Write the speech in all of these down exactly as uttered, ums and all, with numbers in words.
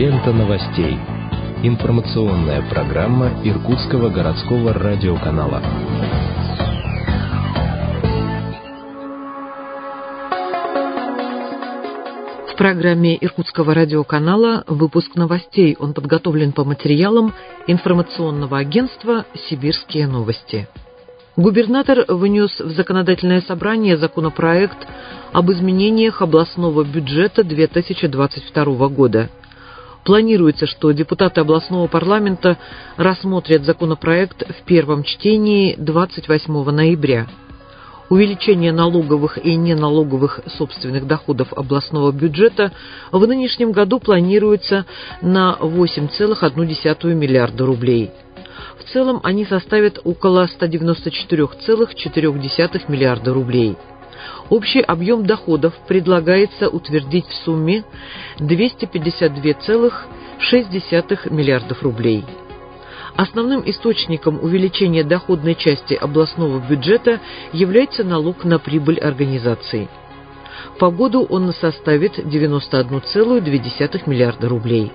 Лента новостей. Информационная программа Иркутского городского радиоканала. В программе Иркутского радиоканала выпуск новостей. Он подготовлен по материалам информационного агентства «Сибирские новости». Губернатор внес в законодательное собрание законопроект об изменениях областного бюджета две тысячи двадцать второго года. Планируется, что депутаты областного парламента рассмотрят законопроект в первом чтении двадцать восьмого ноября. Увеличение налоговых и неналоговых собственных доходов областного бюджета в нынешнем году планируется на восемь целых одну десятую миллиарда рублей. В целом они составят около ста девяноста четырёх целых четырёх десятых миллиарда рублей. Общий объем доходов предлагается утвердить в сумме двести пятьдесят два целых шесть десятых миллиардов рублей. Основным источником увеличения доходной части областного бюджета является налог на прибыль организаций. По году он составит девяносто одна целая две десятых миллиарда рублей.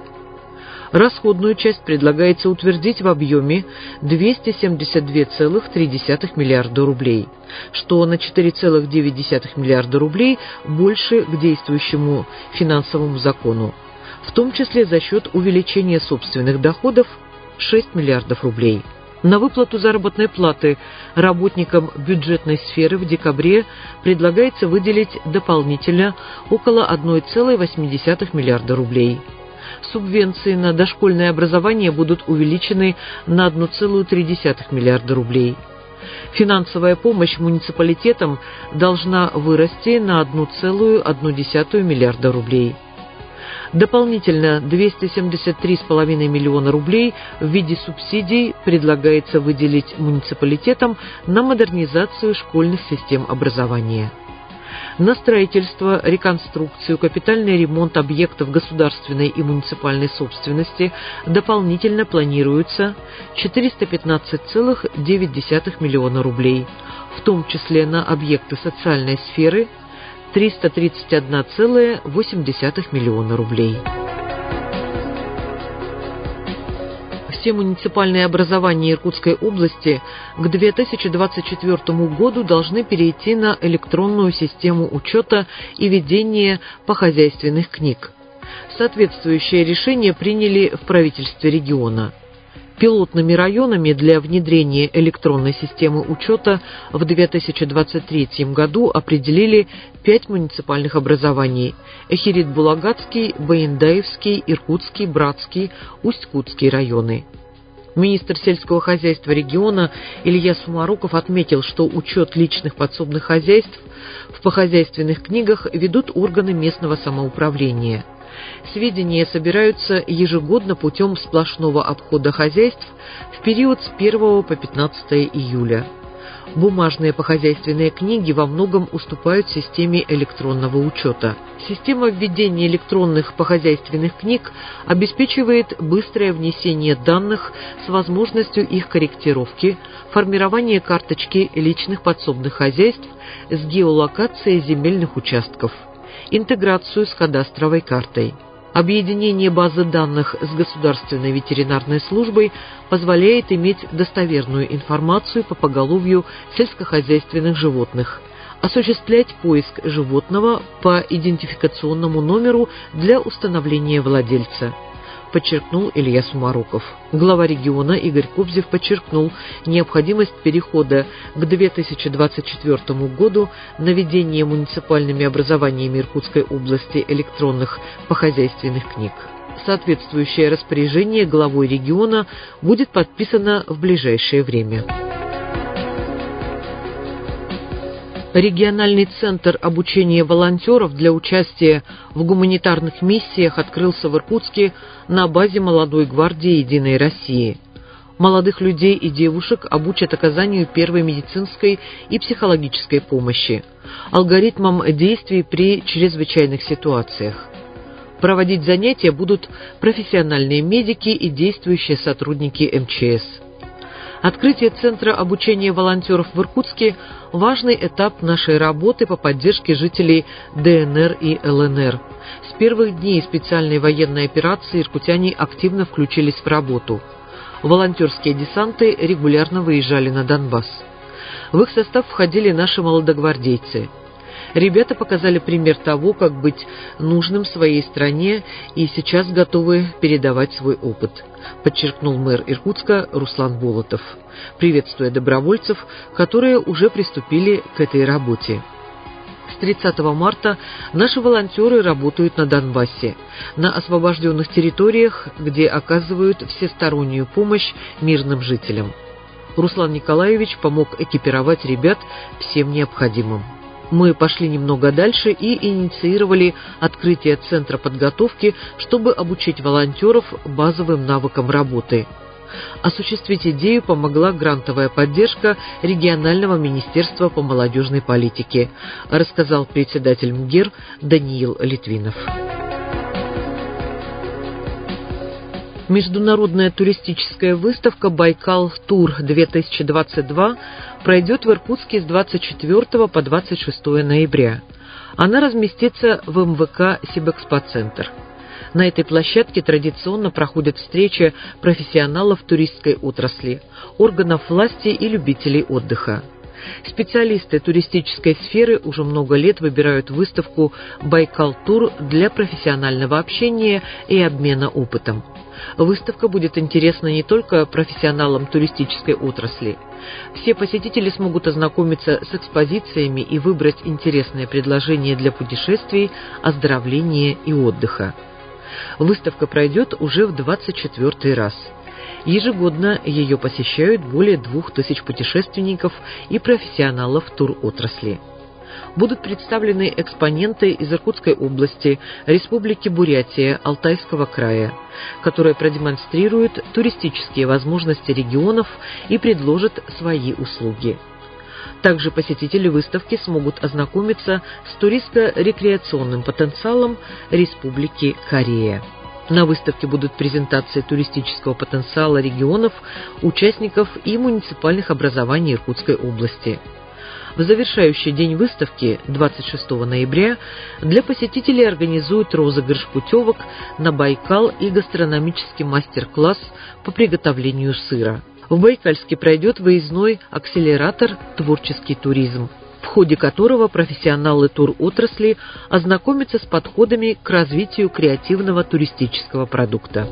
Расходную часть предлагается утвердить в объеме двести семьдесят два целых три десятых миллиарда рублей, что на четыре целых девять десятых миллиарда рублей больше к действующему финансовому закону, в том числе за счет увеличения собственных доходов шесть миллиардов рублей. На выплату заработной платы работникам бюджетной сферы в декабре предлагается выделить дополнительно около одна целая восемь десятых миллиарда рублей. Субвенции на дошкольное образование будут увеличены на одна целая три десятых миллиарда рублей. Финансовая помощь муниципалитетам должна вырасти на одна целая одна десятая миллиарда рублей. Дополнительно двести семьдесят три целых пять миллиона рублей в виде субсидий предлагается выделить муниципалитетам на модернизацию школьных систем образования. На строительство, реконструкцию, капитальный ремонт объектов государственной и муниципальной собственности дополнительно планируется четыреста пятнадцать целых девять десятых миллиона рублей, в том числе на объекты социальной сферы триста тридцать одна целая восемь десятых миллиона рублей. Все муниципальные образования Иркутской области к две тысячи двадцать четвёртому году должны перейти на электронную систему учета и ведения похозяйственных книг. Соответствующее решение приняли в правительстве региона. Пилотными районами для внедрения электронной системы учета в две тысячи двадцать третьем году определили пять муниципальных образований: Эхирит-Булагатский, Баендаевский, Иркутский, Братский, Усть-Кутский районы. Министр сельского хозяйства региона Илья Сумароков отметил, что учет личных подсобных хозяйств в похозяйственных книгах ведут органы местного самоуправления. Сведения собираются ежегодно путем сплошного обхода хозяйств в период с первого по пятнадцатое июля. Бумажные похозяйственные книги во многом уступают системе электронного учета. Система введения электронных похозяйственных книг обеспечивает быстрое внесение данных с возможностью их корректировки, формирование карточки личных подсобных хозяйств с геолокацией земельных участков, интеграцию с кадастровой картой. Объединение базы данных с Государственной ветеринарной службой позволяет иметь достоверную информацию по поголовью сельскохозяйственных животных, осуществлять поиск животного по идентификационному номеру для установления владельца, подчеркнул Илья Сумароков. Глава региона Игорь Кобзев подчеркнул необходимость перехода к две тысячи двадцать четвёртому году на ведение муниципальными образованиями Иркутской области электронных похозяйственных книг. Соответствующее распоряжение главой региона будет подписано в ближайшее время. Региональный центр обучения волонтеров для участия в гуманитарных миссиях открылся в Иркутске на базе молодой гвардии «Единой России». Молодых людей и девушек обучат оказанию первой медицинской и психологической помощи, алгоритмам действий при чрезвычайных ситуациях. Проводить занятия будут профессиональные медики и действующие сотрудники эм че эс. Открытие Центра обучения волонтеров в Иркутске важный этап нашей работы по поддержке жителей Дэ Эн Эр и Эл Эн Эр. С первых дней специальной военной операции иркутяне активно включились в работу. Волонтерские десанты регулярно выезжали на Донбасс. В их состав входили наши молодогвардейцы. Ребята показали пример того, как быть нужным своей стране, и сейчас готовы передавать свой опыт, подчеркнул мэр Иркутска Руслан Болотов, приветствуя добровольцев, которые уже приступили к этой работе. С тридцатого марта наши волонтеры работают на Донбассе, на освобожденных территориях, где оказывают всестороннюю помощь мирным жителям. Руслан Николаевич помог экипировать ребят всем необходимым. Мы пошли немного дальше и инициировали открытие центра подготовки, чтобы обучить волонтеров базовым навыкам работы. Осуществить идею помогла грантовая поддержка регионального министерства по молодежной политике, рассказал председатель МГИР Даниил Литвинов. Международная туристическая выставка «Байкал-Тур-две тысячи двадцать два» пройдет в Иркутске с двадцать четвёртого по двадцать шестое ноября. Она разместится в эм вэ ка «Сибэкспоцентр». На этой площадке традиционно проходят встречи профессионалов туристской отрасли, органов власти и любителей отдыха. Специалисты туристической сферы уже много лет выбирают выставку «Байкал-Тур» для профессионального общения и обмена опытом. Выставка будет интересна не только профессионалам туристической отрасли. Все посетители смогут ознакомиться с экспозициями и выбрать интересные предложения для путешествий, оздоровления и отдыха. Выставка пройдет уже в двадцать четвёртый раз. Ежегодно ее посещают более двух тысяч путешественников и профессионалов туротрасли. Будут представлены экспоненты из Иркутской области, Республики Бурятия, Алтайского края, которые продемонстрируют туристические возможности регионов и предложат свои услуги. Также посетители выставки смогут ознакомиться с туристско-рекреационным потенциалом Республики Корея. На выставке будут презентации туристического потенциала регионов, участников и муниципальных образований Иркутской области. В завершающий день выставки, двадцать шестого ноября, для посетителей организуют розыгрыш путевок на Байкал и гастрономический мастер-класс по приготовлению сыра. В Байкальске пройдет выездной акселератор «Творческий туризм», в ходе которого профессионалы туротрасли ознакомятся с подходами к развитию креативного туристического продукта.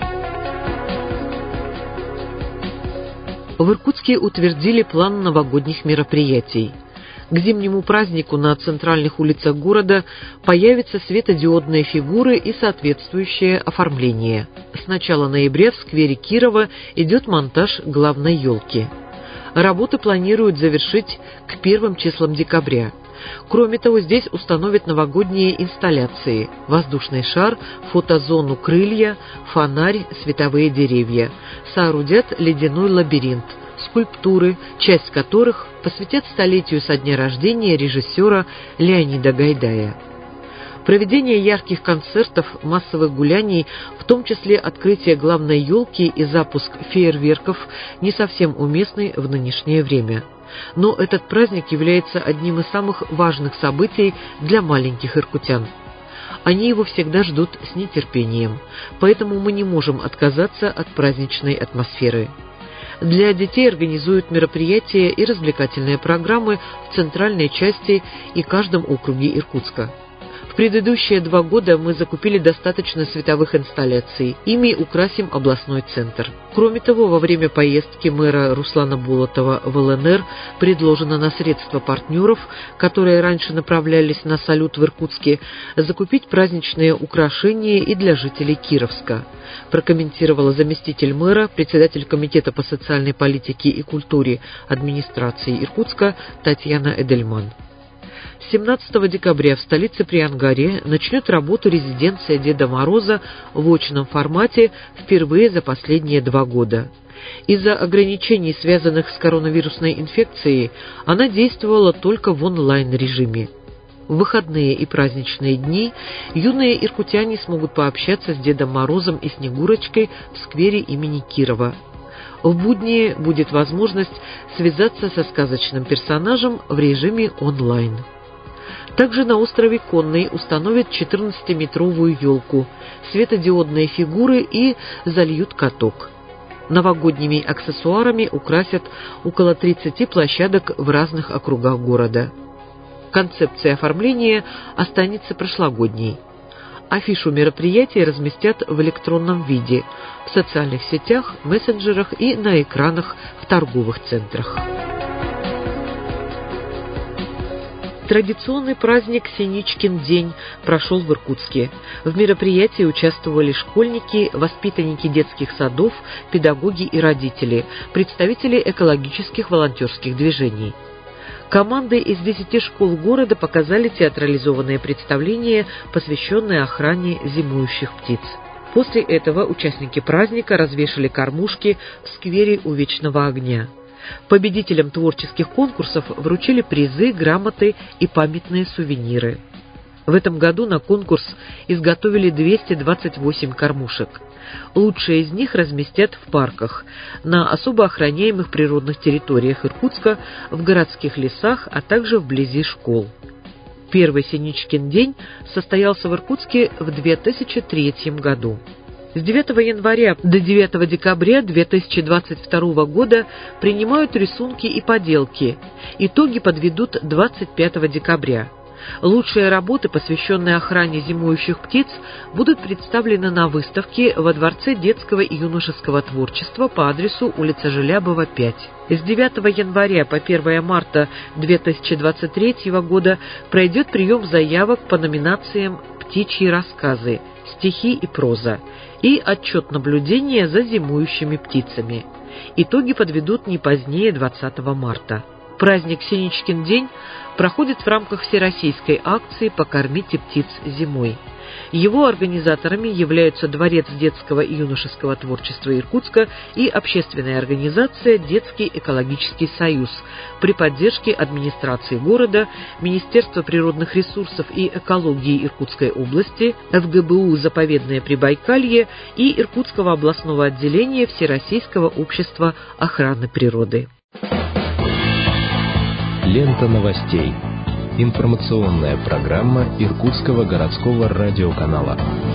В Иркутске утвердили план новогодних мероприятий. К зимнему празднику на центральных улицах города появятся светодиодные фигуры и соответствующее оформление. С начала ноября в сквере Кирова идет монтаж главной елки. Работы планируют завершить к первым числам декабря. Кроме того, здесь установят новогодние инсталляции: воздушный шар, фотозону «Крылья», фонарь, световые деревья. Соорудят ледяной лабиринт, скульптуры, часть которых посвятят столетию со дня рождения режиссера Леонида Гайдая. Проведение ярких концертов, массовых гуляний, в том числе открытие главной елки и запуск фейерверков, не совсем уместны в нынешнее время. Но этот праздник является одним из самых важных событий для маленьких иркутян. Они его всегда ждут с нетерпением, поэтому мы не можем отказаться от праздничной атмосферы. Для детей организуют мероприятия и развлекательные программы в центральной части и каждом округе Иркутска. В предыдущие два года мы закупили достаточно световых инсталляций. Ими украсим областной центр. Кроме того, во время поездки мэра Руслана Болотова в Эл Эн Эр предложено на средства партнеров, которые раньше направлялись на салют в Иркутске, закупить праздничные украшения и для жителей Кировска, прокомментировала заместитель мэра, председатель комитета по социальной политике и культуре администрации Иркутска Татьяна Эдельман. семнадцатого декабря в столице при Ангаре начнет работу резиденция Деда Мороза в очном формате впервые за последние два года. Из-за ограничений, связанных с коронавирусной инфекцией, она действовала только в онлайн-режиме. В выходные и праздничные дни юные иркутяне смогут пообщаться с Дедом Морозом и Снегурочкой в сквере имени Кирова. В будни будет возможность связаться со сказочным персонажем в режиме онлайн. Также на острове Конный установят четырнадцатиметровую елку, светодиодные фигуры и зальют каток. Новогодними аксессуарами украсят около тридцати площадок в разных округах города. Концепция оформления останется прошлогодней. Афишу мероприятия разместят в электронном виде в социальных сетях, мессенджерах и на экранах в торговых центрах. Традиционный праздник Синичкин день прошел в Иркутске. В мероприятии участвовали школьники, воспитанники детских садов, педагоги и родители, представители экологических волонтерских движений. Команды из десяти школ города показали театрализованное представление, посвященное охране зимующих птиц. После этого участники праздника развешали кормушки в сквере у Вечного огня. Победителям творческих конкурсов вручили призы, грамоты и памятные сувениры. В этом году на конкурс изготовили двести двадцать восемь кормушек. Лучшие из них разместят в парках, на особо охраняемых природных территориях Иркутска, в городских лесах, а также вблизи школ. Первый Синичкин день состоялся в Иркутске в две тысячи третьем году. С девятого января до девятого декабря две тысячи двадцать второго года принимают рисунки и поделки. Итоги подведут двадцать пятого декабря. Лучшие работы, посвященные охране зимующих птиц, будут представлены на выставке во Дворце детского и юношеского творчества по адресу улица Желябова, пять. С девятого января по первое марта две тысячи двадцать третьего года пройдет прием заявок по номинациям «Птичьи рассказы», «Стихи и проза» и отчет наблюдения за зимующими птицами. Итоги подведут не позднее двадцатого марта. Праздник Синичкин день проходит в рамках всероссийской акции «Покормите птиц зимой». Его организаторами являются Дворец детского и юношеского творчества Иркутска и общественная организация «Детский экологический союз» при поддержке администрации города, Министерства природных ресурсов и экологии Иркутской области, эф гэ бэ у «Заповедное Прибайкалье» и Иркутского областного отделения Всероссийского общества охраны природы. Лента новостей. Информационная программа Иркутского городского радиоканала.